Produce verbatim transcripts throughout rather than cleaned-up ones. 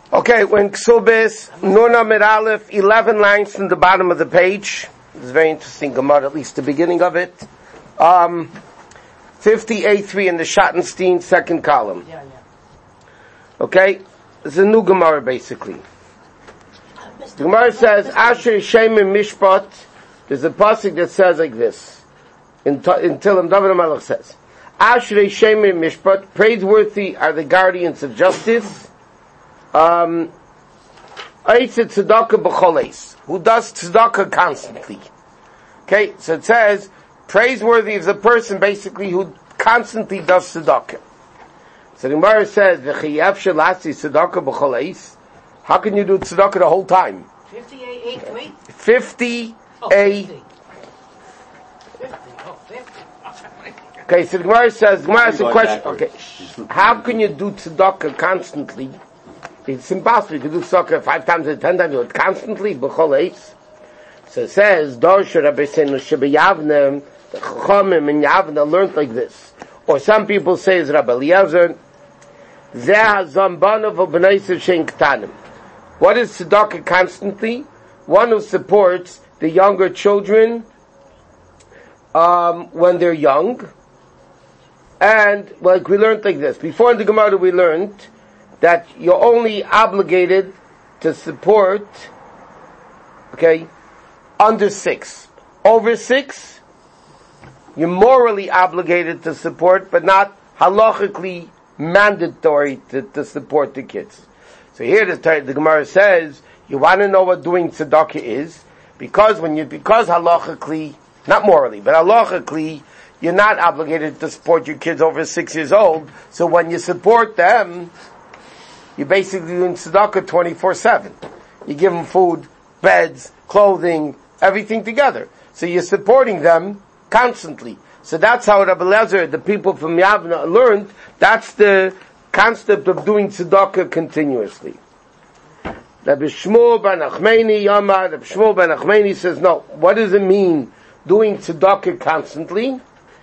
Okay, when Ksubis, Nun Amid Aleph, eleven lines from the bottom of the page. It's very interesting Gemara, at least the beginning of it. Um, fifty-eight three in the Schottenstein second column. Yeah, yeah. Okay? It's a new Gemara, basically. The Gemara says, Asher Shem Mishpat, there's a pasuk that says like this. In, in Tillim, David HaMelech says, Asher Shem Mishpat, praiseworthy are the guardians of justice. Um, Eitzit Tzedakah B'choles, who does Tzedakah constantly. Okay, so it says, praiseworthy is a person basically who constantly does Tzedakah. So the Gemara says, V'chiyav shelasi Tzedakah B'choles, how can you do Tzedakah the whole time? fifty-eight, eight, three? fifty, Oh, a, fifty. fifty, oh, fifty. okay, so the Gemara says, the Gemara has a question, okay, how can you do Tzedakah constantly? It's impossible. You can do tzedakah five times or ten times, do it constantly, b'chol eitz. So it says, Dorsha Rabbi Seinu Shebeyavne, the Chachamim in Yavne learned like this. Or some people say, it's Rabbi Eliezer, Zeh HaZambanav V'B'naisav Shein K'tanim. What is tzedakah constantly? One who supports the younger children um, when they're young. And, like we learned like this. Before in the Gemara we learned that you're only obligated to support, okay, under six. Over six, you're morally obligated to support, but not halachically mandatory to, to support the kids. So here the, the Gemara says, you want to know what doing tzedakah is, because when you, because halachically, not morally, but halachically, you're not obligated to support your kids over six years old, so when you support them, you're basically doing tzedakah twenty-four seven. You give them food, beds, clothing, everything together. So you're supporting them constantly. So that's how Rabbi Eliezer, the people from Yavna, learned. That's the concept of doing tzedakah continuously. Rabbi Shmuel ben Achmeini Yamar, Rabbi Shmuel ben Achmeini says, no, what does it mean doing tzedakah constantly?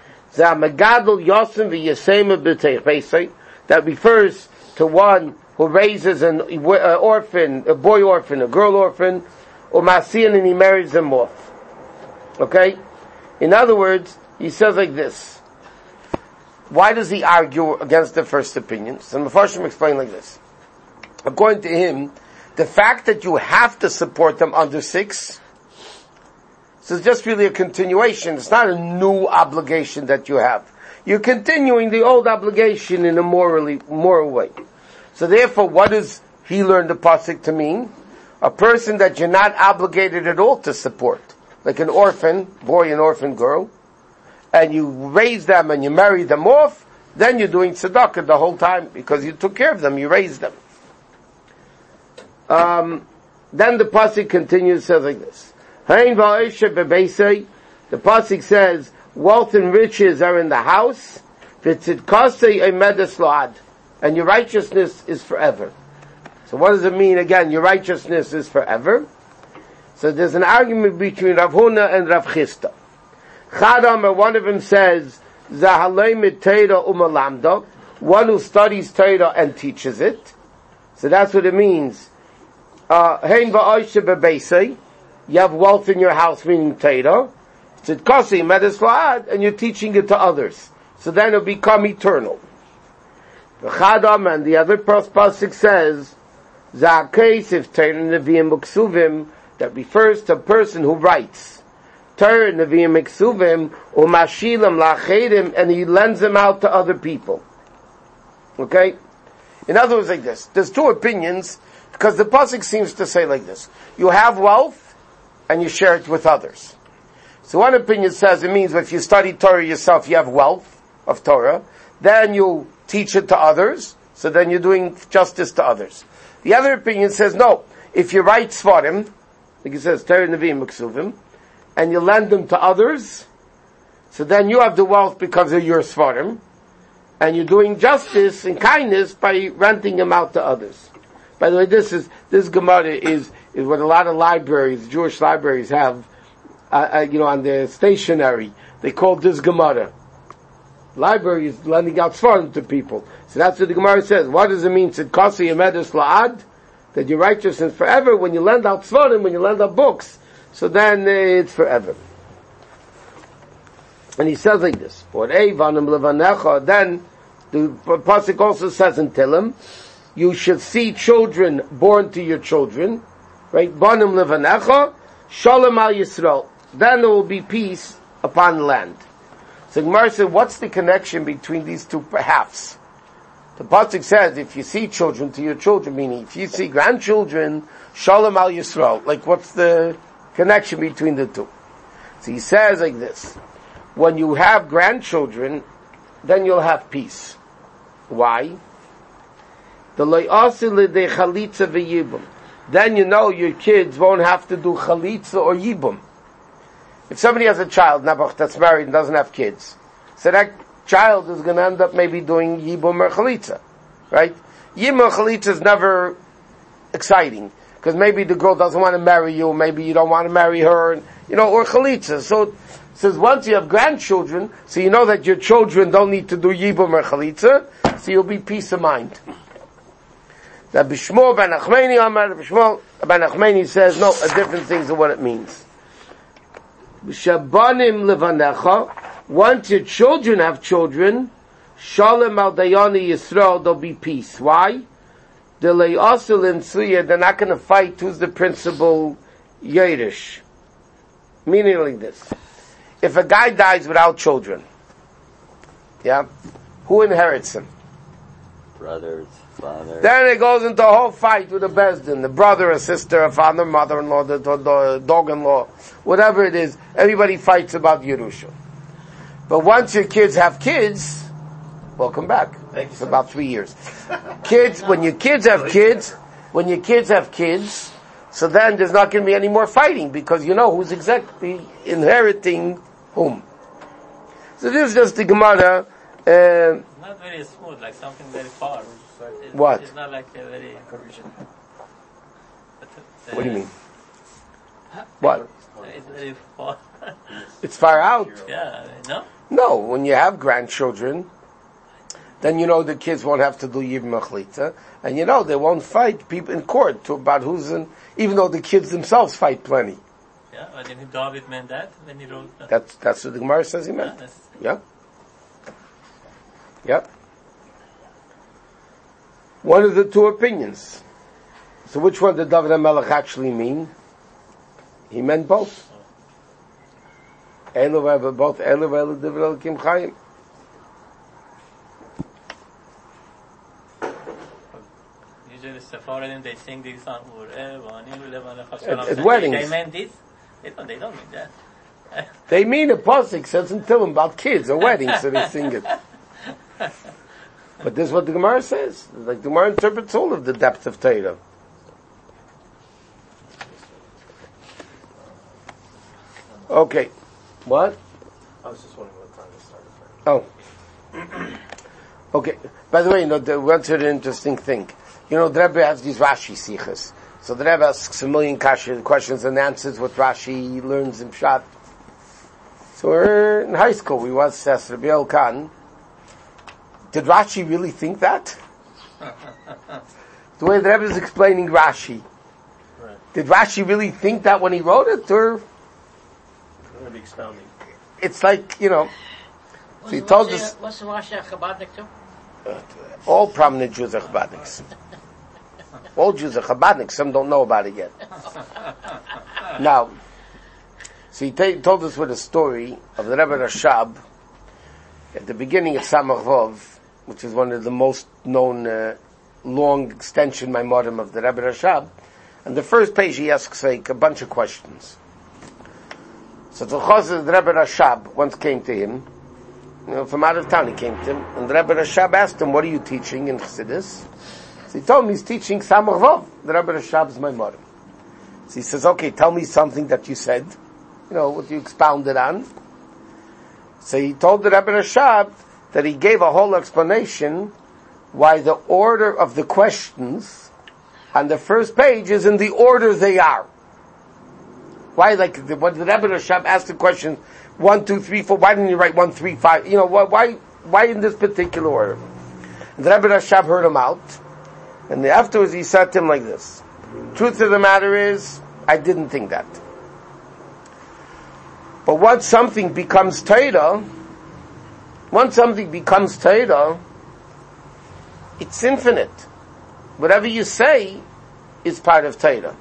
That refers to one who raises an uh, orphan, a boy orphan, a girl orphan, or masian, and he marries them off. Okay? In other words, he says like this. Why does he argue against the first opinion? So Mefarshim explain like this. According to him, the fact that you have to support them under six, so it's just really a continuation. It's not a new obligation that you have. You're continuing the old obligation in a morally, moral way. So therefore, what does he learn the pasuk to mean? A person that you're not obligated at all to support. Like an orphan, boy and orphan girl, and you raise them and you marry them off, then you're doing tzedakah the whole time, because you took care of them, you raised them. Um, then the pasuk continues, says like this. The pasuk says, wealth and riches are in the house, and your righteousness is forever. So what does it mean again? Your righteousness is forever. So there's an argument between Rav Huna and Rav Chisda. Chadam, one of them says, one who studies Torah and teaches it. So that's what it means. Uh, you have wealth in your house, meaning Torah. And you're teaching it to others. So then it'll become eternal. The Chadam and the other pasuk says, Za'akesif Torah Nevi'im Uksuvim, that refers to a person who writes Torah Nevi'im Uksuvim Umashilam Lachedim, and he lends them out to other people. Okay? In other words, like this. There's two opinions, because the pasuk seems to say like this. You have wealth, and you share it with others. So one opinion says it means if you study Torah yourself, you have wealth of Torah, then you teach it to others, so then you're doing justice to others. The other opinion says, no, if you write Svarim, like it says, Torah Nevi'im Uksuvim, and you lend them to others, so then you have the wealth because of your Svarim, and you're doing justice and kindness by renting them out to others. By the way, this is, this Gemara is, is what a lot of libraries, Jewish libraries have, uh, uh, you know, on their stationery. They call this Gemara. Library is lending out Svarim to people. So that's what the Gemara says. What does it mean? Tzedkasi Yemedus La'ad? that your righteousness forever. When you lend out svarim, when you lend out books, so then uh, it's forever. And he says like this, or Eivanim levanecha, then the pasuk also says in Tehillim, you should see children born to your children, right? Banim levanecha, shalom al Yisrael. Then there will be peace upon the land. So Gemara said, what's the connection between these two halves? The pasuk says, if you see children to your children, meaning if you see grandchildren, shalom al Yisrael. Like, what's the connection between the two? So he says like this, when you have grandchildren, then you'll have peace. Why? The chalitza v'yibum. Then you know your kids won't have to do chalitza or yibum. If somebody has a child, Nabuch, that's married and doesn't have kids, so that child is going to end up maybe doing yibum or chalitza, right? Yibum or chalitza is never exciting, because maybe the girl doesn't want to marry you, maybe you don't want to marry her, and, you know, or chalitza. So, says once you have grandchildren, so you know that your children don't need to do yibum or chalitza, so you'll be peace of mind. That Bishmol ben Achmeni Amar, Bishmol ben Achmeni says, no, a different things of what it means. Shabanim levanecha, once your children have children, Shalom al Dayani Yisrael, there'll be peace. Why? They're not going to fight who's the principal Yerush. Meaning like this. If a guy dies without children, yeah, who inherits him? Brothers, father. Then it goes into a whole fight with a bezdin, the brother, a sister, a father, mother-in-law, the, the, the dog-in-law, whatever it is. Everybody fights about Yerusha. But once your kids have kids, welcome back. It's so about much. three years. Kids, when your kids have kids, when your kids have kids, so then there's not going to be any more fighting because you know who's exactly inheriting whom. So this is just the Gemara. Uh, not very smooth, like something very far. It, what? It's not like a very correction. What do you mean? What? It's very far. It's far out. Yeah, no? No, when you have grandchildren, then you know the kids won't have to do Yibum Achlita, and you know they won't fight people in court to about who's in, even though the kids themselves fight plenty. Yeah, but then David meant that when he wrote that. That's, that's what the Gemara says he meant. Yeah. Yeah. Yep. One of the two opinions. So which one did David HaMelech actually mean? He meant both. Elu v'elu, both Elu v'elu divrei Elokim Chayim. Usually Sephardim, they sing this song, at, at weddings. They meant this? They don't, they don't mean that. They mean a pasuk says in Tehillim about kids and weddings, so they sing it. But this is what the Gemara says. Like the Gemara interprets all of the depth of Torah. Okay. What? I was just wondering what time it started. Oh. Okay. By the way, you know, the, what's an interesting thing? You know, the Rebbe has these Rashi sichas. So the Rebbe asks a million questions and answers what Rashi learns in Pshat. So we're in high school. We once asked Rabbi El Khan, did Rashi really think that? The way the Rebbe is explaining Rashi. Right. Did Rashi really think that when he wrote it, or? Maybe expounding. It's like, you know, so he told us. What's the Rashi a Chabadnik too? Uh, all prominent Jews are Chabadniks. All Jews are Chabadniks. Some don't know about it yet. Now, so he t- told us with a story of the Rebbe Rashab at the beginning of Samach Vov, which is one of the most known uh, long extension Maimorim of the Rebbe Rashab. And the first page he asks like a bunch of questions. So the Chazal, the Rebbe Rashab once came to him, you know, from out of town he came to him, and the Rebbe Rashab asked him, what are you teaching in Chassidus? So he told him he's teaching Samach Vov. The Rebbe Rashab is Maimorim. So he says, okay, tell me something that you said, you know, what you expounded on. So he told the Rebbe Rashab that he gave a whole explanation why the order of the questions on the first page is in the order they are. Why, like, the, when the Rebbe Rashab asked the question, one, two, three, four, why didn't you write one, three, five? You know, why, why in this particular order? And the Rebbe Rashab heard him out, And afterwards he said to him like this. Truth of the matter is, I didn't think that. But once something becomes Torah, once something becomes Torah, it's infinite. Whatever you say is part of Torah.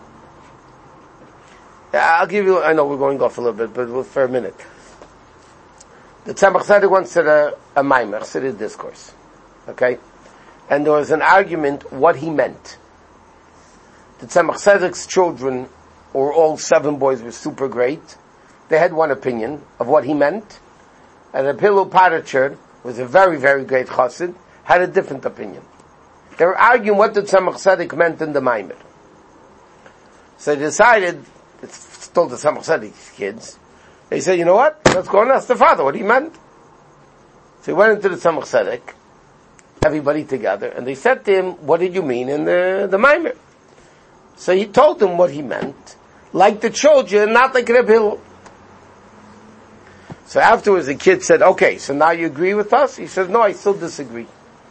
I'll give you, I know we're going off a little bit, but for a minute. The Tzemach Tzedek once said a, a Maimer, said a discourse. Okay? And there was an argument what he meant. The Tzemach Tzedek's children, or all seven boys, were super great. They had one opinion of what he meant. And the Pilu Parachur was a very, very great chassid, had a different opinion. They were arguing what the Tzemach Tzedek meant in the Maimer. So they decided, it's still the Tzemach Tzedek's kids, they said, you know what? Let's go and ask the father what he meant. So he went into the Tzemach Tzedek, everybody together, and they said to him, what did you mean in the, the Maimer? So he told them what he meant, like the children, not like Reb Hillel. So afterwards the kid said, okay, so now you agree with us? He says, no, I still disagree.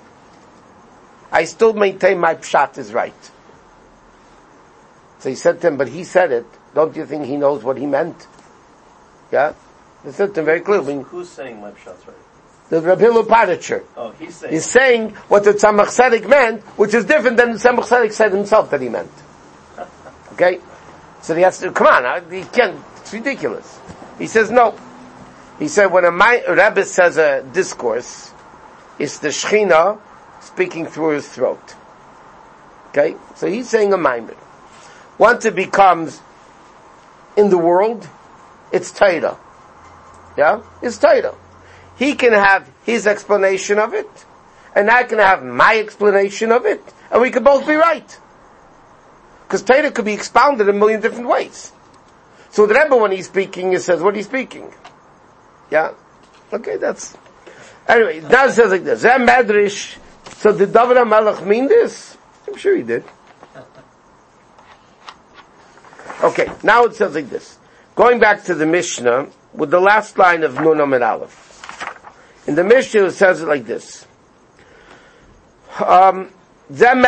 I still maintain my pshat is right. So he said to him, but he said it. Don't you think he knows what he meant? Yeah? He said to him very clearly. Who's, who's saying my pshat's right? The Reb Hillel Parachur. Oh, he's saying. He's saying what the Tzemach Tzedek meant, which is different than the Tzemach Tzedek said himself that he meant. Okay? So he has to, come on, he can't, it's ridiculous. He says no. He said when a, a Rebbe says a discourse, it's the Shechina speaking through his throat. Okay? So he's saying a Maimer. Once it becomes in the world, it's Torah. Yeah? It's Torah. He can have his explanation of it, and I can have my explanation of it, and we can both be right. Because Torah could be expounded in a million different ways. So the Rebbe, when he's speaking, he says, what he's speaking. Yeah? Okay, that's... Anyway, that says like this. Zeh Medrash. So did David HaMelech mean this? I'm sure he did. Okay, now it says like this. Going back to the Mishnah, with the last line of Nun Amid Aleph. In the Mishnah it says it like this. Um, I'm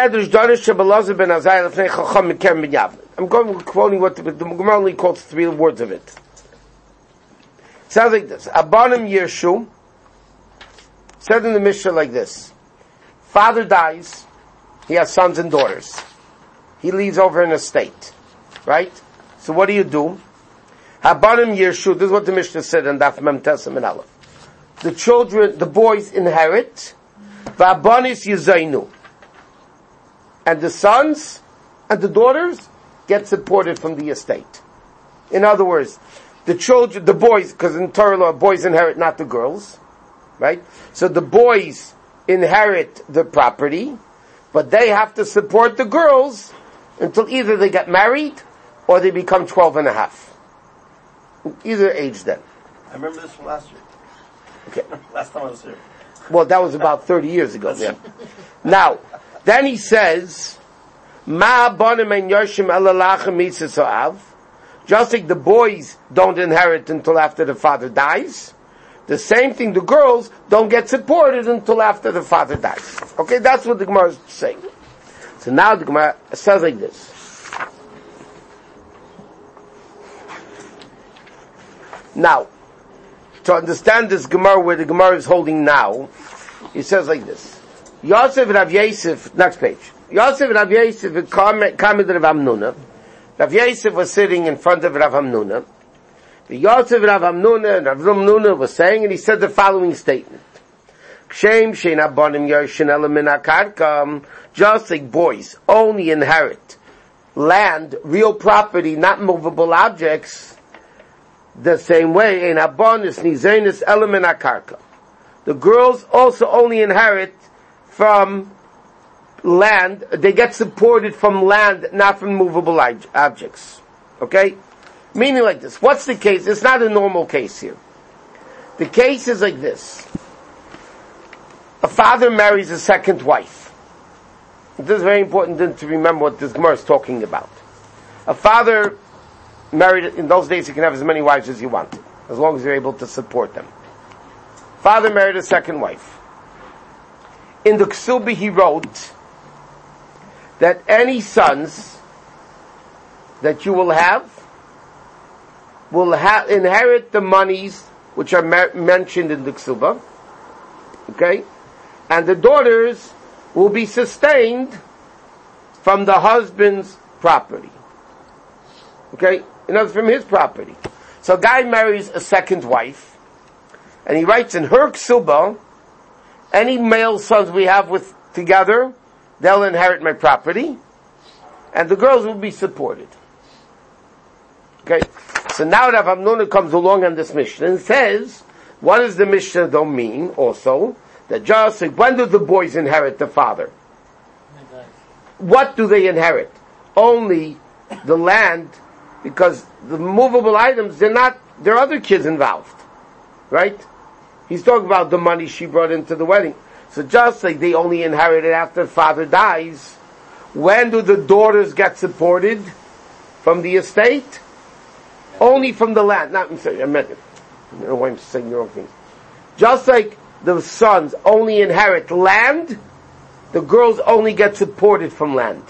going quoting what the, the Gemara only quotes three words of it. It sounds like this. Abanim Yershu said in the Mishnah like this. Father dies, he has sons and daughters. He leaves over an estate. Right? So what do you do? Habanim Yershu, this is what the Mishnah said in Daf Mem Tesem and Aleph. The children, the boys inherit, V'abanis Yizainu. And the sons and the daughters get supported from the estate. In other words, the children, the boys, because in Torah law, boys inherit, not the girls. Right? So the boys inherit the property, but they have to support the girls until either they get married or they become twelve and a half. Either age then. I remember this from last year. Okay. Last time I was here. Well, that was about thirty years ago. Yeah. Now, then he says, Ma bonim en yoshim elalachem mitzasav. Just like the boys don't inherit until after the father dies, the same thing, the girls don't get supported until after the father dies. Okay, that's what the Gemara is saying. So now the Gemara says like this. Now, to understand this Gemara where the Gemara is holding now, it says like this. Yosef Rav Yosef, next page. Yosef Rav Yosef Kamid Rav Hamnuna. Rav Yosef was sitting in front of Rav Hamnuna. The Yosef Rav Hamnuna and Rav Hamnuna was saying, and he said the following statement. Kshem sheina bonim yoshin elamin akarkam. Just like boys only inherit land, real property, not movable objects, the same way, in abonis nizenis elamin akarka. The girls also only inherit from land, they get supported from land, not from movable objects. Okay? Meaning like this. What's the case? It's not a normal case here. The case is like this. A father marries a second wife. This is very important to remember what this Gemara is talking about. A father married, in those days you can have as many wives as you want, as long as you're able to support them. Father married a second wife. In the Ksubi he wrote that any sons that you will have will ha- inherit the monies which are ma- mentioned in the Ksuba, okay? And the daughters will be sustained from the husband's property. Okay? In other words, from his property. So a guy marries a second wife, and he writes in her Ksuba, any male sons we have with together, they'll inherit my property, and the girls will be supported. Okay? So now Rav Hamnuna comes along on this Mishnah and says, what does the Mishnah though mean also? That just like, when do the boys inherit the father? What do they inherit? Only the land, because the movable items, they're not, there are other kids involved. Right? He's talking about the money she brought into the wedding. So just like they only inherit it after the father dies, when do the daughters get supported from the estate? Only from the land. Not, I'm sorry, I meant it. I don't know why I'm saying the wrong things. Just like the sons only inherit land, the girls only get supported from land.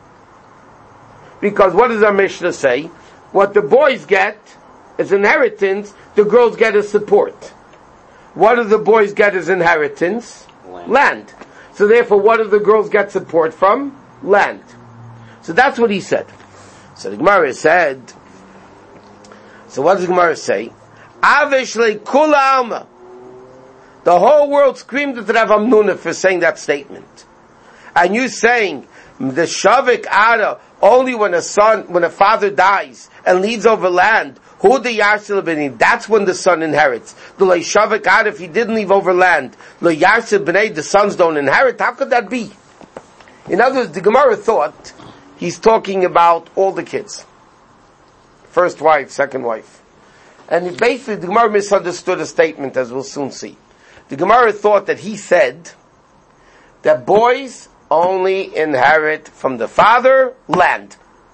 Because what does our Mishnah say? What the boys get is inheritance, the girls get as support. What do the boys get as inheritance? Land. Land. So therefore, what do the girls get support from? Land. So that's what he said. So the Gemara said, so what does the Gemara say? Avish le kula alma. The whole world screamed at Rav Hamnuna for saying that statement. And you saying, the shavik ara, only when a son, when a father dies and leaves over land, who the yarsil b'nei, that's when the son inherits. The le shavik ara, if he didn't leave over land, le yarsil b'nei, the sons don't inherit. How could that be? In other words, the Gemara thought he's talking about all the kids. First wife, second wife. And basically the Gemara misunderstood a statement, as we'll soon see. The Gemara thought that he said that boys only inherit from the father land.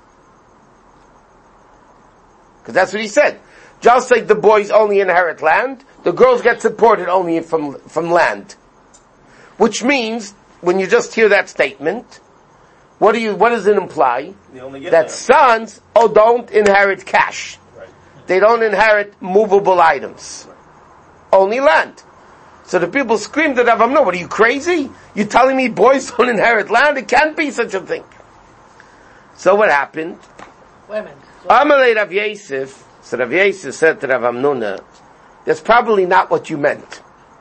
Because that's what he said. Just like the boys only inherit land, the girls get supported only from, from land. Which means, when you just hear that statement, what do you, what does it imply? That land. Sons, oh, don't inherit cash. Right. They don't inherit movable items. Right. Only land. So the people screamed at Rav Hamnuna, what are you crazy? You telling me boys don't inherit land? It can't be such a thing. So what happened? Wait a minute. Amalei Rav Yosef, so Rav Yosef said to Rav Hamnuna, that's probably not what you meant.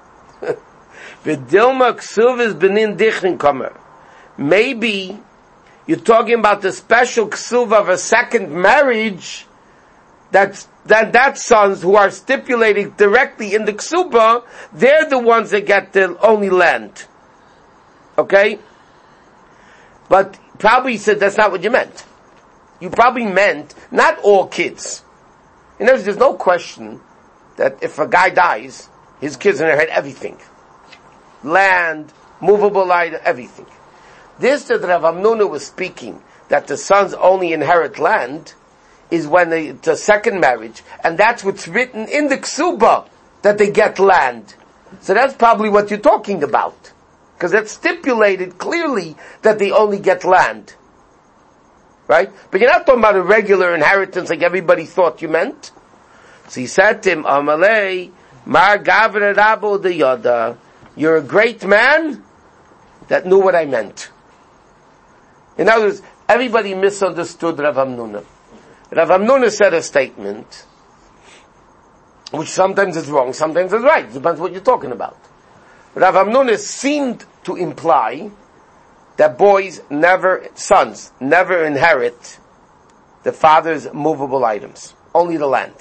V'dilma ksuv is benin dichrin kamer. Maybe you're talking about the special ksuv of a second marriage, that's that that sons who are stipulated directly in the ksuba, they're the ones that get the only land. Okay? But probably you said that's not what you meant. You probably meant not all kids. In other words, there's no question that if a guy dies, his kids inherit everything. Land, movable item, everything. This that Rav Hamnuna was speaking, that the sons only inherit land, is when they, it's a second marriage, and that's what's written in the ksuba, that they get land. So that's probably what you're talking about. Because it's stipulated clearly that they only get land. Right? But you're not talking about a regular inheritance like everybody thought you meant. So he said to him, Amalei, Mar Gavre Rabo de Yoda, you're a great man that knew what I meant. In other words, everybody misunderstood Rav Hamnuna. Rav Hamnuna said a statement, which sometimes is wrong, sometimes is right. Depends what you're talking about. Rav Hamnuna seemed to imply that boys never, sons, never inherit the father's movable items. Only the land.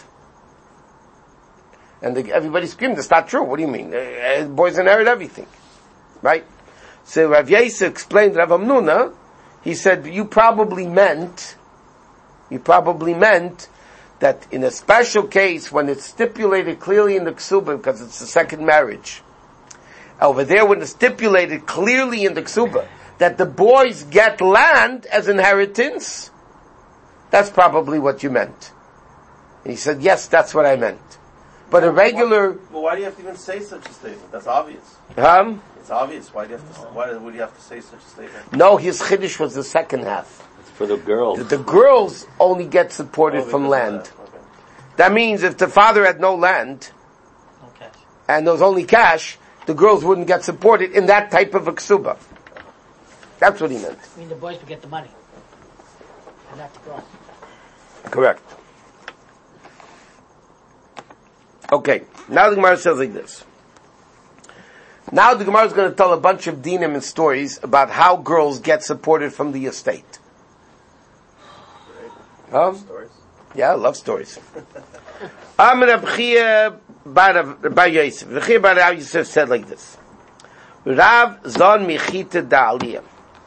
And the, everybody screamed, that's not true. What do you mean? Uh, boys inherit everything. Right? So Rav Yosef explained Rav Hamnuna, he said, you probably meant, you probably meant that in a special case, when it's stipulated clearly in the ksuba, because it's the second marriage, over there when it's stipulated clearly in the ksuba, that the boys get land as inheritance, that's probably what you meant. And he said, yes, that's what I meant. But a regular, Well, why do you have to even say such a statement? That's obvious. um, It's obvious. Why do you have to? Why would you have to say such a statement? no, his chiddush was the second half. It's for the girls. The, the girls only get supported Oh, from because of land. that. Okay. That means if the father had no land No cash. and there was only cash, the girls wouldn't get supported in that type of a ksuba. That's what he meant. I mean, the boys would get the money. And not the girls. Correct. Okay, now the Gemara says like this. Now the Gemara is going to tell a bunch of dinim and stories about how girls get supported from the estate. Huh? Stories. Yeah, I love stories. Amr Abchia Bar Yosef. Abchia Bar Yosef said like this. Rav Zon Michita Da Aliyah.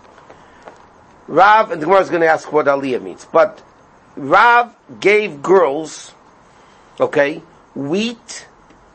Rav, and the Gemara is going to ask what Aliyah means, but Rav gave girls, okay, wheat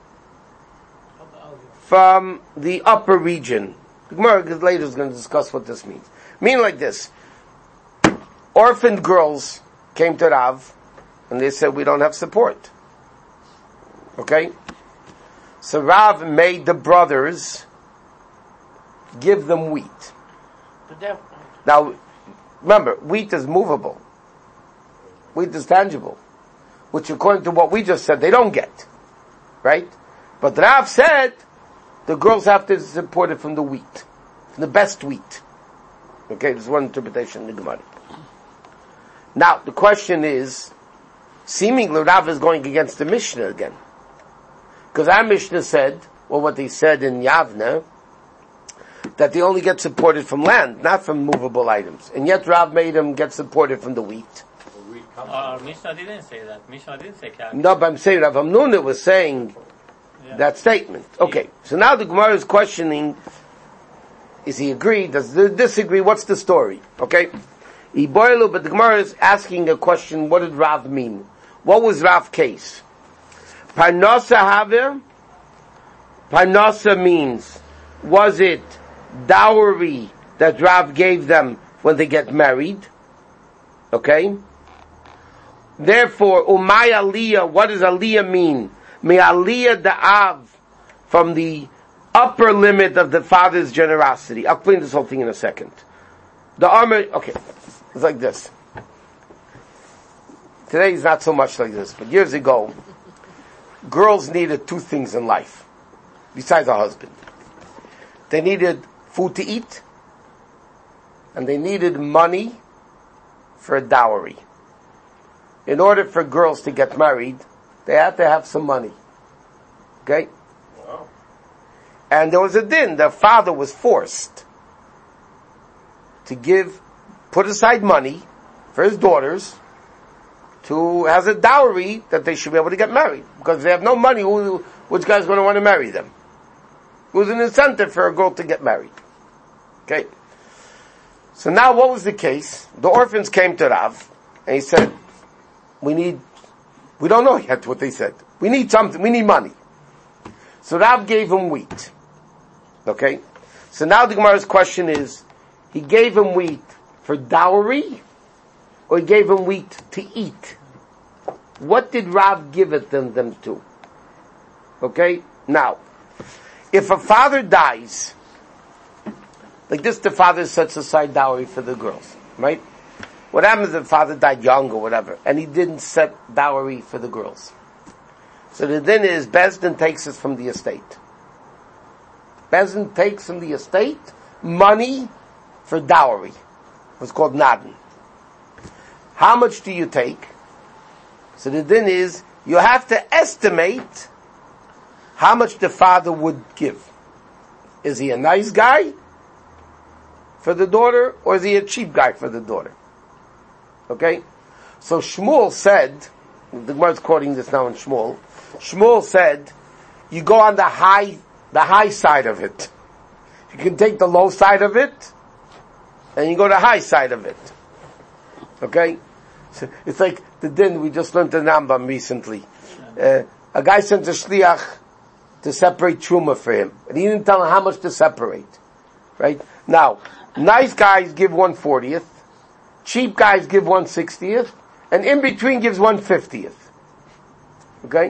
from the upper region. The Gemara later is going to discuss what this means. Meaning like this. Orphaned girls came to Rav, and they said, we don't have support. Okay? So Rav made the brothers give them wheat. But that, Now, remember, wheat is movable. Wheat is tangible. Which according to what we just said, they don't get. Right? But Rav said, the girls have to support it from the wheat. From the best wheat. Okay, this is one interpretation of the Gemara. Now, the question is, seemingly Rav is going against the Mishnah again. Because our Mishnah said, or what they said in Yavne, that they only get supported from land, not from movable items. And yet Rav made them get supported from the wheat. Uh, Mishnah didn't say that. Mishnah didn't say cash. No, but I'm saying Rav Hamnuna was saying Yeah. that statement. Okay, so now the Gemara is questioning, is he agree, does he disagree, what's the story? Okay? Iboilu, but the Gemara is asking a question, what did Rav mean? What was Rav's case? Parnasa Havir? Parnasa means, was it dowry that Rav gave them when they get married? Okay? Therefore, Umay Aliyah, what does Aliyah mean? May Aliyah Da'av, from the upper limit of the father's generosity. I'll explain this whole thing in a second. The armor, okay, it's like this. Today is not so much like this, but years ago, girls needed two things in life, besides a husband. They needed food to eat, and they needed money for a dowry. In order for girls to get married, they had to have some money. Okay? Wow. And there was a din. The father was forced to give, put aside money for his daughters to, as a dowry that they should be able to get married. Because if they have no money, who, which guy's going to want to marry them? It was an incentive for a girl to get married. Okay? So now what was the case? The orphans came to Rav, and he said, we need, we don't know yet what they said. We need something, we need money. So Rav gave him wheat. Okay? So now the Gemara's question is, he gave him wheat for dowry, or he gave him wheat to eat? What did Rav give it them, them to? Okay? Now, if a father dies, like this, the father sets aside dowry for the girls, right? What happens if the father died young or whatever, and he didn't set dowry for the girls? So the din is, Bezdin takes us from the estate. Bezdin takes from the estate money for dowry. It's called Nadan. How much do you take? So the din is, you have to estimate how much the father would give. Is he a nice guy for the daughter, or is he a cheap guy for the daughter? Okay? So Shmuel said, the Gemara is quoting this now in Shmuel, Shmuel said, you go on the high, the high side of it. You can take the low side of it, and you go to the high side of it. Okay? So it's like the din we just learned in Rambam recently. Uh, a guy sent a shliach to separate truma for him, and he didn't tell him how much to separate. Right? Now, nice guys give one fortieth, cheap guys give one sixtieth, and in between gives one fiftieth. Okay?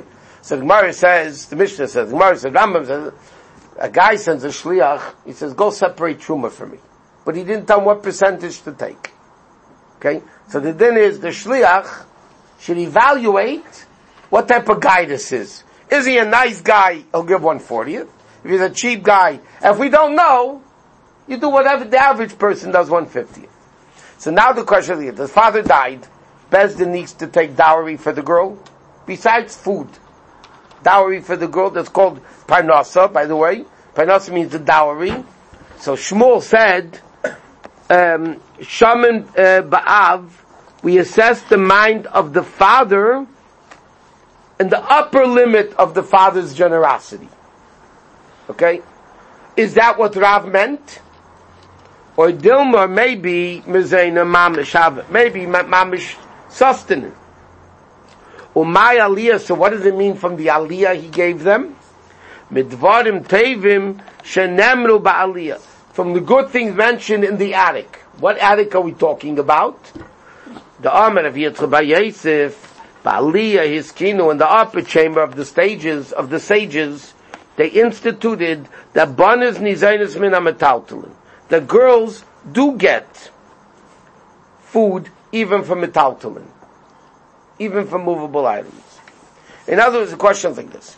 So the Gemara says, the Mishnah says, the Gemara says, Rambam says, a guy sends a shliach, he says, go separate truma for me. But he didn't tell him what percentage to take. Okay? So the din is, the shliach should evaluate what type of guy this is. Is he a nice guy? He'll give one fortieth. If he's a cheap guy, if we don't know, you do whatever the average person does, one fiftieth. So now the question is, the father died, Bezdin needs to take dowry for the girl, besides food. Dowry for the girl, that's called parnasa, by the way. Parnasa means the dowry. So Shmuel said, um, Shaman uh, Ba'av, we assess the mind of the father and the upper limit of the father's generosity. Okay? Is that what Rav meant? Or Dilma maybe Mezena Mamish have maybe Mamish sustenance. Umay Aliyah, so what does it mean from the Aliyah he gave them? Midvarim Tevim Shenemru Ba'aliyah. From the good things mentioned in the attic. What attic are we talking about? The Amar of Yitzchak Yosef, Ba'aliyah, his kinu, in the upper chamber of the stages, of the sages, they instituted that Banas Nizainis Min HaMetaltalin. The girls do get food even from metaltalin, even from movable items. In other words, the question is like this.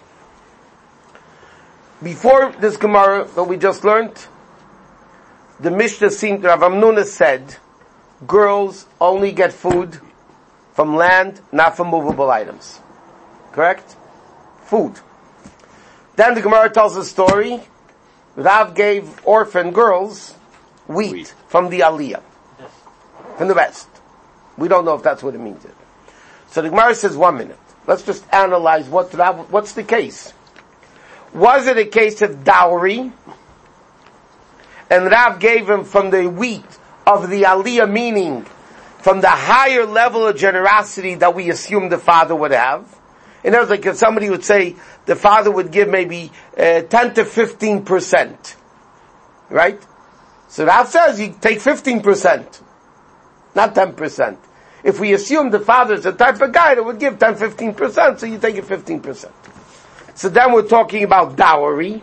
Before this Gemara that we just learned, the Mishnah seemed, Rav Amnuna said, girls only get food from land, not from movable items. Correct? Food. Then the Gemara tells a story. Rav gave orphan girls wheat, wheat. from the Aliyah. Yes. From the West. We don't know if that's what it means. So the Gemara says, one minute. Let's just analyze what Rav, what's the case. Was it a case of dowry? And Rav gave him from the wheat of the Aliyah, meaning from the higher level of generosity that we assume the father would have. In other words, like if somebody would say the father would give maybe uh, ten to fifteen percent. Right? So Rav says you take fifteen percent. Not ten percent. If we assume the father is the type of guy that would give ten to fifteen percent, so you take it fifteen percent. So then we're talking about dowry.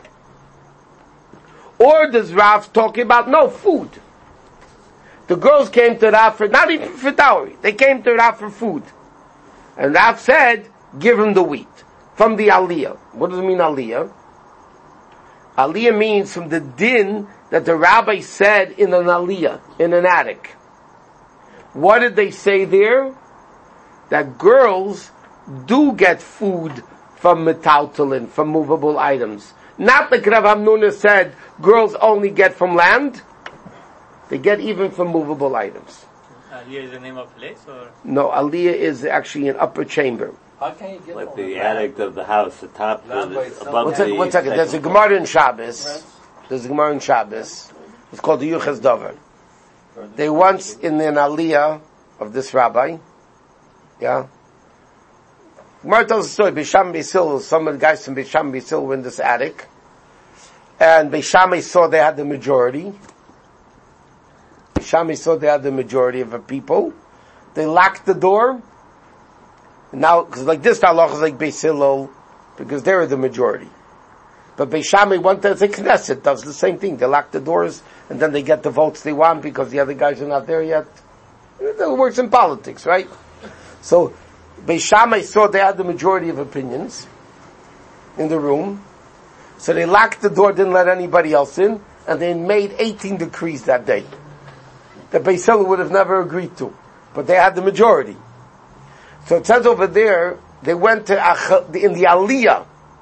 Or does Rav talking about no food? The girls came to Rav for, not even for dowry, they came to Rav for food. And Rav said, give him the wheat. From the Aliyah. What does it mean Aliyah? Aliyah means from the din that the rabbi said in an Aliyah, in an attic. What did they say there? That girls do get food from metaltalin, from movable items. Not like Rav Hamnuna said, girls only get from land. They get even from movable items. Aliyah is the name of place, or? No, Aliyah is actually an upper chamber. How can you get like the attic of the house, the top, of the, above one second, the... One second, there's a Gemara in Shabbos. There's a Gemara in Shabbos. It's called the Yuchas Dover. They once, in an Aliyah of this rabbi, yeah, Gemara tells the story, Beisham Beisil, some of the guys from Beisham Beisil were in this attic, and Beisham saw they had the majority. Beisham saw they had the majority of the people. They locked the door. Now, because like this halach is like Beis Hillel, because they were the majority. But Beis Shammai, one time, the Knesset does the same thing. They lock the doors, and then they get the votes they want because the other guys are not there yet. It works in politics, right? So, Beis Shammai saw they had the majority of opinions in the room. So they locked the door, didn't let anybody else in, and they made eighteen decrees that day that Beis Hillel would have never agreed to. But they had the majority. So it says over there, they went to in the Aliyah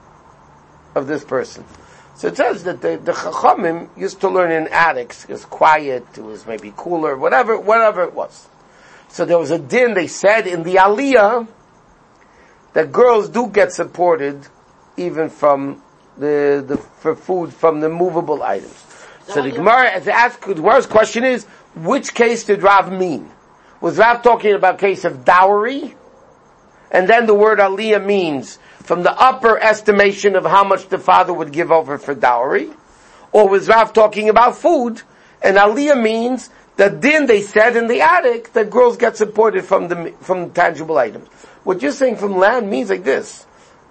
of this person. So it says that the, the Chachamim used to learn in attics. It was quiet, it was maybe cooler, whatever, whatever it was. So there was a din, they said, in the Aliyah, that girls do get supported even from the, the for food from the movable items. So the Gemara, as they ask, the Gemara's question is, which case did Rav mean? Was Rav talking about a case of dowry? And then the word aliyah means from the upper estimation of how much the father would give over for dowry? Or was Rav talking about food? And aliyah means that din they said in the attic that girls get supported from the from tangible items. What you're saying from land means like this.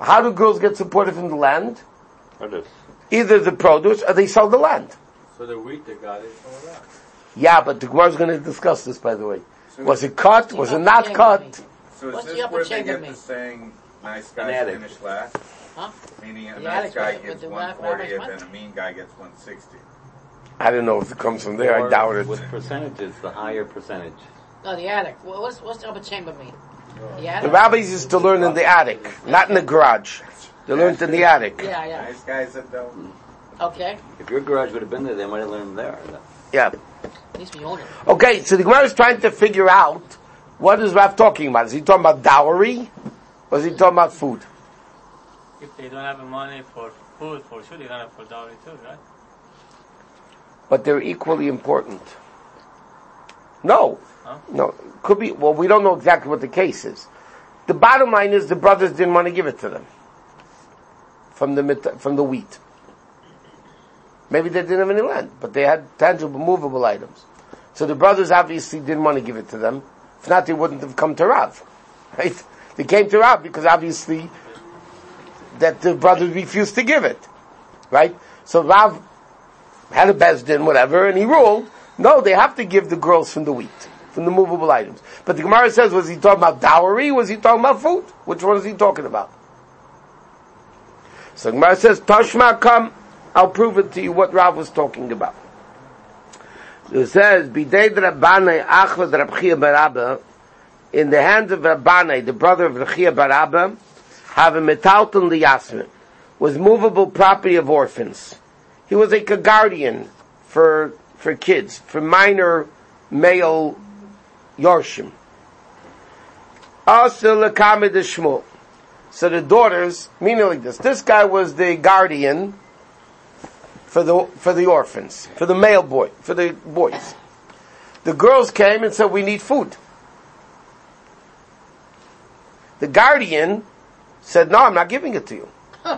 How do girls get supported from the land? Produce. Either the produce or they sell the land. So the wheat they got is from that. Yeah, but the Gemara is going to discuss this, by the way. So Was it cut? Was it not upper cut? chamber So is What's the this upper where they chamber get mean? the saying, nice An guys attic. finish last? Huh? Meaning a The nice attic guy with gets the one rabbis fortieth what? and a mean guy gets one sixty. I don't know if it comes from there. I Or doubt it. With percentages, the higher percentage. No, the attic. Wha- What's, what's the upper chamber mean? The The attic? rabbis used to learn in the attic, not in the garage. They learned in the attic. Yeah, yeah. Nice guys that don't. Okay. If your garage would have been there, they might have learned there. Yeah. At least we own it. Okay, so the Gemara is trying to figure out what is Rav talking about. Is he talking about dowry, or is he talking about food? If they don't have money for food, for sure they don't have for dowry too, right? But they're equally important. No, Huh? no, could be. Well, we don't know exactly what the case is. The bottom line is the brothers didn't want to give it to them from the mit- from the wheat. Maybe they didn't have any land, but they had tangible, movable items. So the brothers obviously didn't want to give it to them. If not, they wouldn't have come to Rav. Right? They came to Rav because obviously that the brothers refused to give it. Right? So Rav had a bezdin, whatever, and he ruled, no, they have to give the girls from the wheat, from the movable items. But the Gemara says, was he talking about dowry? Was he talking about food? Which one is he talking about? So the Gemara says, Tashma, come, I'll prove it to you what Rav was talking about. It says, Bidei Rabbanai Achvad Rab Chia bar Abba, in the hands of Rabbanai, the brother of Rab Chia bar Abba, have a metalton liyasmin, was movable property of orphans. He was like a guardian for for kids, for minor male yorshim. Also lekamed Shmuel. So the daughters, meaning like this, this guy was the guardian for the for the orphans, for the male boy, for the boys. The girls came and said, we need food. The guardian said, no, I'm not giving it to you.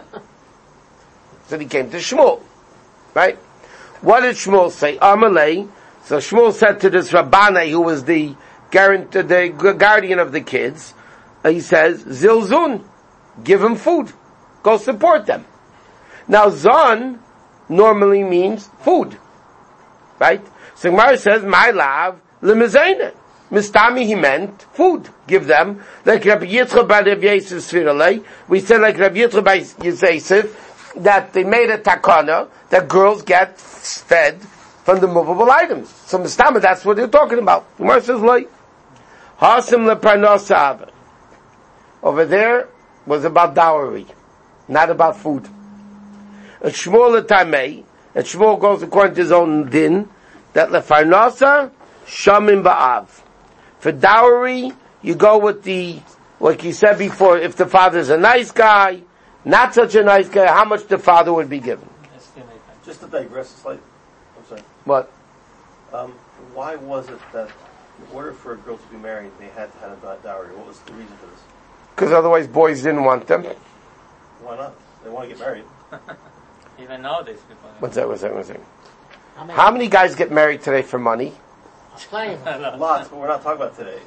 So he came to Shmuel. Right? What did Shmuel say? Amalei. So Shmuel said to this Rabbanai, who was the guarantee, the guardian of the kids, uh, he says, Zilzun, give them food. Go support them. Now, Zon normally means food. Right? So Gemara says, my love, limazena. Mistami, he meant food. Give them. Like Rabbi Yitzchak bar Rav Yosef Sfiralei. We said like Rabbi Yitzchak bar Yosef, that they made a takana that girls get fed from the movable items. So Mistama, that's what they're talking about. The Gemara says like, Hasim leparnosav. Over there was about dowry, not about food. And Shmuel letamei, and Shmuel goes according to his own din, that lefarnosa shamim ba'av. For dowry, you go with the, like he said before, if the father's a nice guy, not such a nice guy, how much the father would be given. Just to digress slightly, I'm sorry. What? Um, why was it that in order for a girl to be married, they had to have a dowry? What was the reason for this? Because otherwise boys didn't want them. Why not? They want to get married. Even nowadays, people. What's that, what's that, what's that? How many? How many guys get married today for money? It's plenty of them. Lots, but we're not talking about today.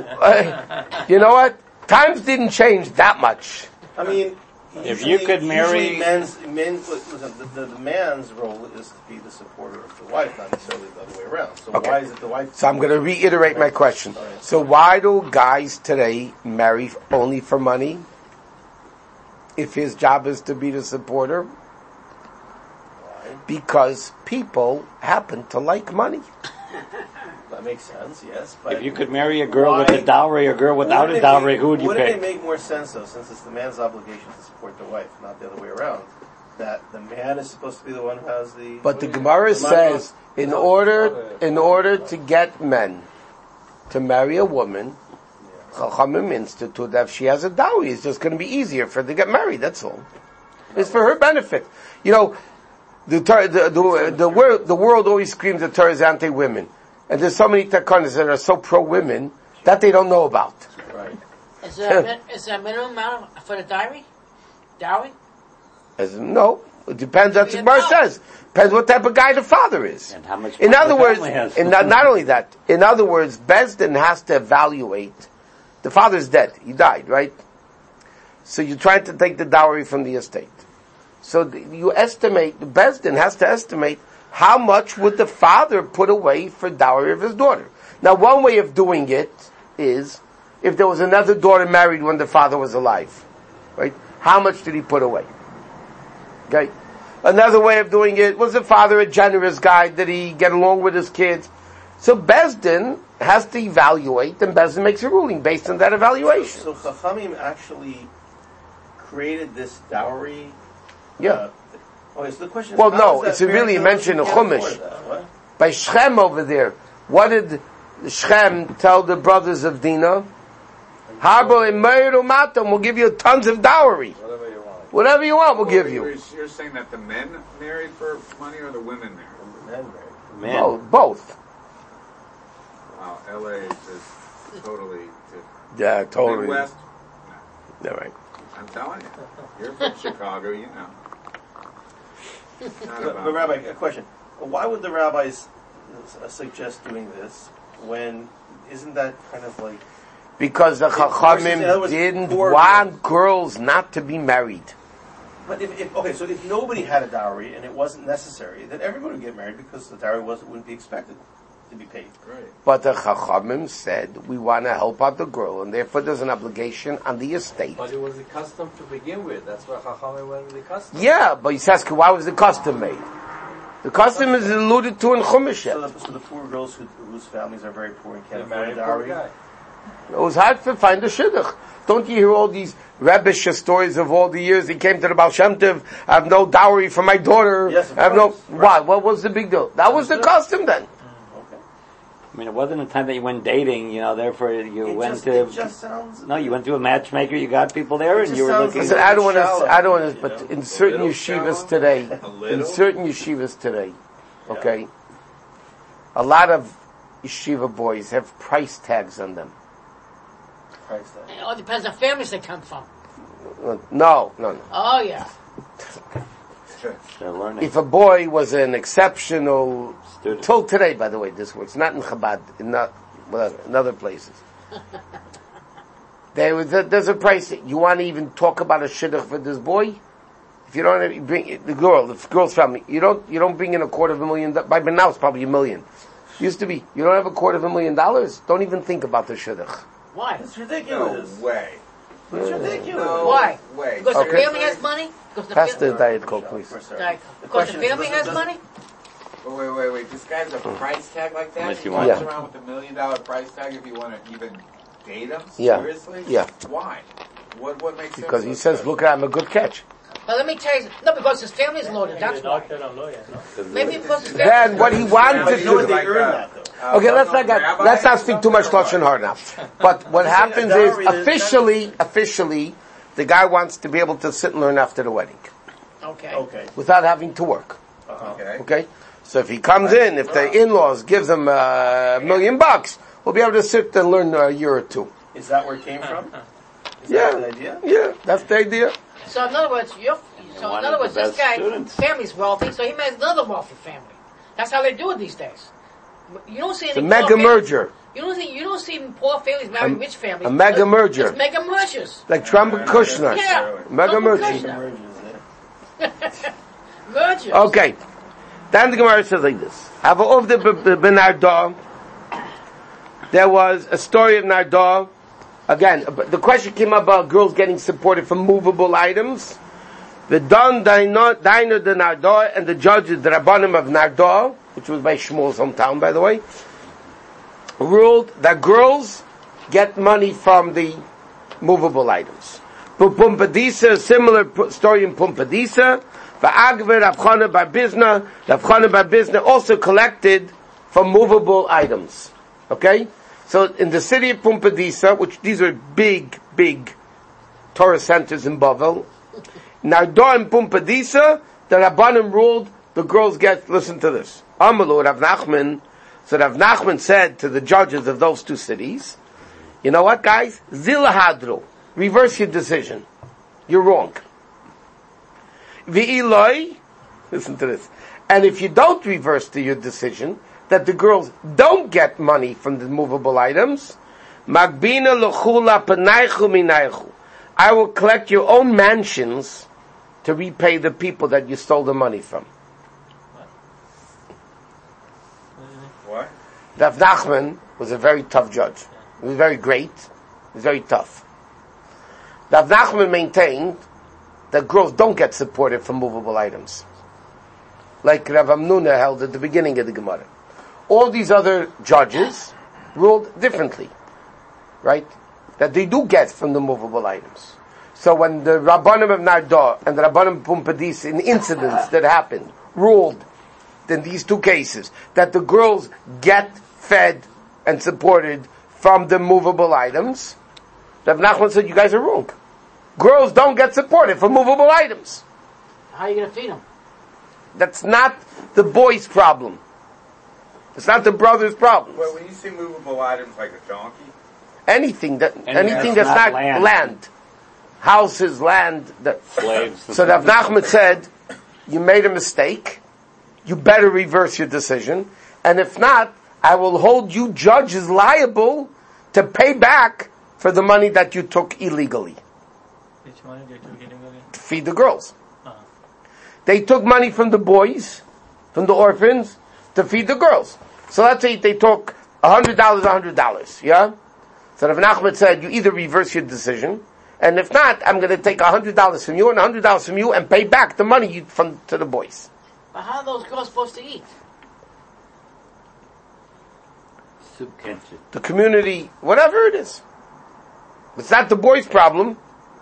You know what? Times didn't change that much. I mean, If usually- you could marry- usually men's, men's listen, the, the, the man's role is to be the supporter of the wife, not necessarily the other way around. So Okay. why is it the wife? So I'm going to reiterate my question. So why do guys today marry only for money? If his job is to be the supporter? Why? Because people happen to like money. That makes sense, yes. But If you could marry a girl why- with a dowry or a girl without wouldn't a it dowry, make- who would you wouldn't pick? it make more sense, though, since it's the man's obligation to support the wife, not the other way around, that the man is supposed to be the one who has the... But the Gemara says, in order, in order to get men to marry a woman, Chachamim institute that if she has a dowry, it's just going to be easier for her to get married, that's all. It's for her benefit. You know, the Torah- the the, the, world, the world always screams that Torah is anti-women. And there's so many takanas that are so pro-women that they don't know about. Right. Is there a, min- is there a minimum amount of- for the dowry? Dowry? As, no, it depends. That's what Yeah, Gemara no. says. Depends what type of guy the father is. And how much In money other the words, family has. in not, not only that, in other words, Bezdin has to evaluate. The father's dead; he died, right? So you're trying to take the dowry from the estate. So the, you estimate, the Bezdin has to estimate how much would the father put away for dowry of his daughter. Now one way of doing it is, if there was another daughter married when the father was alive, right? How much did he put away? Okay. Another way of doing it, was the father a generous guy? Did he get along with his kids? So Bezdin has to evaluate, and Bezdin makes a ruling based on that evaluation. So, so Chachamim actually created this dowry. Yeah. Uh, okay, so the question is, Well, how no, is that it's fair really to those mentioned who in can't Chumash. afford that? What? By Shechem over there, what did Shechem tell the brothers of Dinah? Harbo and Matam will give you tons of dowry. Whatever you want. Whatever you want, we'll give You're, you. you're saying that the men married for money or the women married? Men married. Man, Oh, both. Wow, L A is just totally. Yeah, totally. Midwest? Yeah, right. I'm telling you. You're from Chicago, you know. Not But, about- but Rabbi, a question. Why would the rabbis uh, suggest doing this when, isn't that kind of like... Because the Versus, in other Chachamim words, didn't poor want girls not to be married. But if, if, okay, so if nobody had a dowry and it wasn't necessary, then everybody would get married because the dowry wasn't, wouldn't be expected to be paid. Right. But the Chachamim said, we want to help out the girl, and therefore there's an obligation on the estate. But it was the custom to begin with. That's why Chachamim went with the custom. Yeah, but he says, why was the custom made? The custom is alluded to in Chumash. So the, so the poor girls who, whose families are very poor and They can't afford married a a poor dowry. guy. It was hard to find a shidduch. Don't you hear all these rubbish stories of all the years he came to the Baal Shem Tov, I have no dowry for my daughter. Yes, of I have no, course. why? What was the big deal? That was the custom then. Okay. I mean, it wasn't a time that you went dating, you know, therefore you It went just, to, it just sounds... no, you went to a matchmaker, you got people there, It and just you were sounds looking. Listen, I don't want Shallow, to, I don't want you to, but know? in certain little yeshivas shallow? today, A in little? certain yeshivas today, okay, a lot of yeshiva boys have price tags on them. Price tag. It all depends on families they come from. Uh, No, no, no. Oh, yeah. They're learning. If a boy was an exceptional, Student. till today, by the way, this works, not in Chabad, in, not, well, in other places. There was a, there's a price. You want to even talk about a shidduch for this boy? If you don't have, you bring the girl, the girl's family, you don't you don't bring in a quarter of a million. do- By now it's probably a million. Used to be. You don't have a quarter of a million dollars. Don't even think about the shidduch. Why? It's No ridiculous. way. It's ridiculous. No Why? way. Because Okay. the family has money? Because the Pass fam- the diet coke, Michelle, please. of course, sorry. Right. The Because the question is, family does- has does- money? Oh, wait, wait, wait. This guy's a price tag like that? Unless He you walks want- around with a million dollar price tag if you want to even date him? Yeah. Seriously? Yeah. Why? What what makes Because him he so says, special? "Look, I'm a good catch." But let me tell you, no, because his family's loaded, that's why. Doctor and lawyer, no? Maybe because his family's Then what he wanted But you know what to they do. earn that though. Uh, Okay, let's not get, rabbi let's not or speak too much something, lashon or hard now. But what I'm saying happens a is dowry is- officially, officially, the guy wants to be able to sit and learn after the wedding Okay. Okay. without having to work. Uh-huh. Okay. Okay, so if he comes in, if the in-laws gives him a million bucks, we'll be able to sit and learn a year or two. Is that where it came from? Is Yeah. that the idea? Yeah, that's the idea. So in other words, you're, so in wanted other the words, this best guy, students. family's wealthy, so he marries another wealthy family. That's how they do it these days. You don't see any The poor mega families- merger, You don't see, you don't see poor families marry A- rich families. a mega It's- merger. It's mega mergers. like Trump and Kushner. Yeah. Mega Trump and merger. Kushner. Merges, yeah. Mergers. Okay, then the Gemara says like this: Hava of the ben Nardah. There was a story of Nardah. Again, the question came up about girls getting supported for movable items. The Don Diner the Nardah and the judges, the Rabbanim of Nardah, which was by Shmuel's hometown, by the way, ruled that girls get money from the movable items. But Pumpadisa, a similar p- story in Pumpadisa, for Agver, Rav Chana bar Bizna, Rav Chana bar Bizna also collected from movable items. Okay? So in the city of Pumpadisa, which these are big, big Torah centers in Bavel, Nardah and Pumpadisa, the Rabbanim ruled the girls get, listen to this. Amalu, Rav Nachman, so Rav Nachman said to the judges of those two cities, you know what guys? Zilahadru. Reverse your decision. You're wrong. V'iloi, listen to this. And if you don't reverse to your decision, that the girls don't get money from the movable items, Magbina l'chula panaychu minaychu. I will collect your own mansions to repay the people that you stole the money from. What? Rav Nachman was a very tough judge. He was very great. He was very tough. Rav Nachman maintained that girls don't get supported from movable items, like Rav Amnuna held at the beginning of the Gemara. All these other judges ruled differently, right? That they do get from the movable items. So when the Rabbanim of Nardo and the Rabbanim Pumpadis in incidents that happened ruled in these two cases that the girls get fed and supported from the movable items, Rav Nachman said, you guys are wrong. Girls don't get supported from movable items. How are you going to feed them? That's not the boy's problem. It's not the brother's problem. Well, when you say movable items like a donkey, Anything that anything, Anything that's, that's not, not land. land. Houses, land, that, Slaves. so Rav Nachman said, you made a mistake, you better reverse your decision, and if not, I will hold you judges liable to pay back for the money that you took illegally. Which money they took illegally? To feed the girls. Uh-huh. They took money from the boys, from the orphans, to feed the girls. So let's say they took one hundred dollars, one hundred dollars, yeah? So Rav Nachman said, you either reverse your decision, and if not, I'm going to take one hundred dollars from you and one hundred dollars from you and pay back the money you, from to the boys. But how are those girls supposed to eat? Soup kitchen. The community, whatever it is. It's not the boys' problem.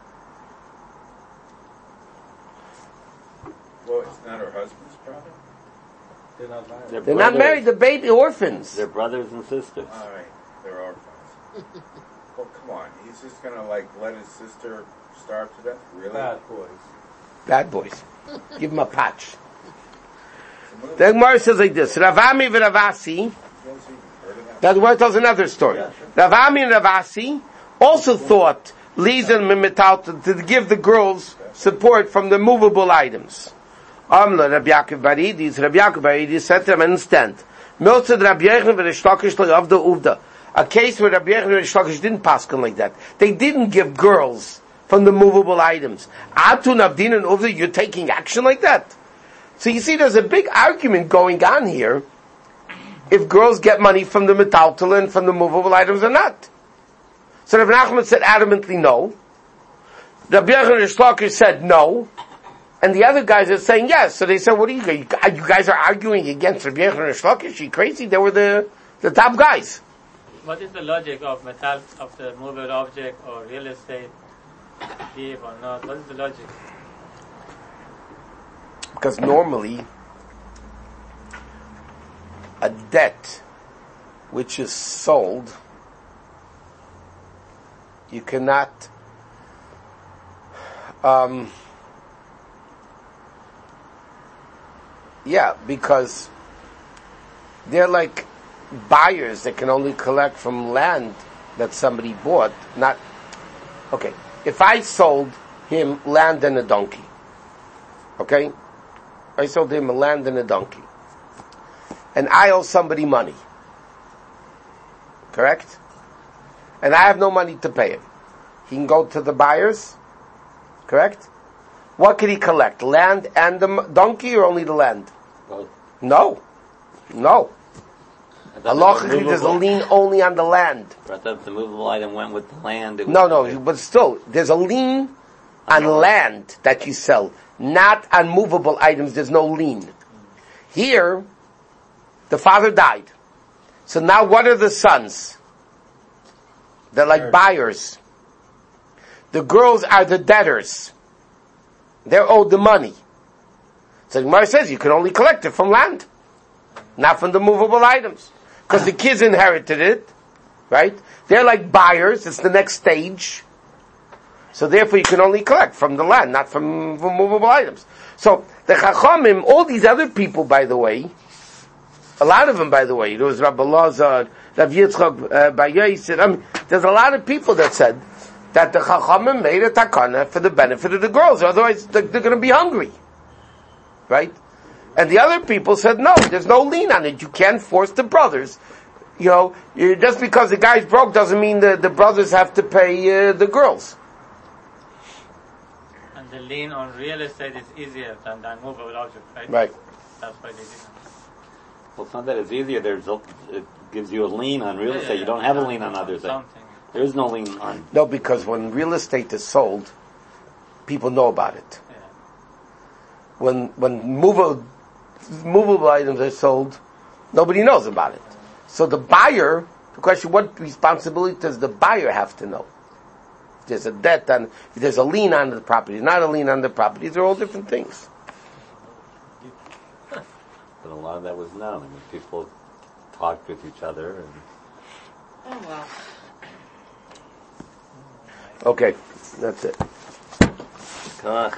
well, it's not her husband's problem. They're not married. They're, They're not brothers. married, they're baby orphans. They're brothers and sisters. All right, they're orphans. Well, come on, he's just gonna like let his sister starve to death? Really? Bad boys. Bad boys. Give them a patch. The Gemara says like this, Ravami v'Ravasi, You guys even heard of that? that the word tells another story. Ravami and Ravasi also thought Liza and Mimitauta to give the girls support from the movable items. Amla Rabbi Yaakov Baridis, Rabbi Yaakov Baridis said to them, understand, Miltzad Rabbi Yechon v'Rishtakish of the Uvda, a case where Rabbi Yechon v'Rishtakish didn't paskin like that. They didn't give girls from the movable items. Atun Avdin and Uvda, you're taking action like that. So you see, there's a big argument going on here, if girls get money from the metaltal and from the movable items or not. So Rabbi Nachman said adamantly no. Rabbi Yechon Rishlokish said no. And the other guys are saying yes. So they said, what are you, you guys are arguing against Rabbi Yechon Rishlokish? You crazy? They were the, the top guys. What is the logic of metal, of the movable object or real estate, give or not? What is the logic? Because normally, a debt which is sold, you cannot, um, yeah, because they're like buyers that can only collect from land that somebody bought, not, okay, if I sold him land and a donkey, okay, I sold him a land and a donkey, and I owe somebody money, correct? And I have no money to pay him. He can go to the buyers, correct? What can he collect? Land and the m- donkey, or only the land? Both. No. No. I thought the Halachically, there's a movable- lien only on the land. I thought if the movable item went with the land. It No, was- no, but still, there's a lien on land that you sell, not on movable items. There's no lien. Here, the father died. So now what are the sons? They're like buyers. The girls are the debtors. They're owed the money. So the Gemara says you can only collect it from land, not from the movable items. Because the kids inherited it, right? They're like buyers. It's the next stage. So therefore you can only collect from the land, not from, from movable items. So the Chachamim, all these other people, by the way, a lot of them, by the way, there was Rabbi Lazar, Rav Yitzchak, uh, Bayis, I mean, there's a lot of people that said that the Chachamim made a takana for the benefit of the girls, otherwise they're, they're going to be hungry. Right? And the other people said, no, there's no lien on it. You can't force the brothers. You know, you, just because the guy's broke doesn't mean the, the brothers have to pay uh, the girls. And the lien on real estate is easier than the movable object, right? Right. That's why they did it. Well, it's not that it's easier. There's a, it gives you a lien on real Yeah, estate. yeah, You don't yeah. have a lien on other things. Something. There is no lien on. No, because when real estate is sold, people know about it. Yeah. When when movable movable items are sold, nobody knows about it. So the buyer, the question: what responsibility does the buyer have to know? If there's a debt on, if there's a lien on the property, not a lien on the property, these are all different things. But a lot of that was known. I mean, people talked with each other and. Oh well. Okay, that's it. Kach.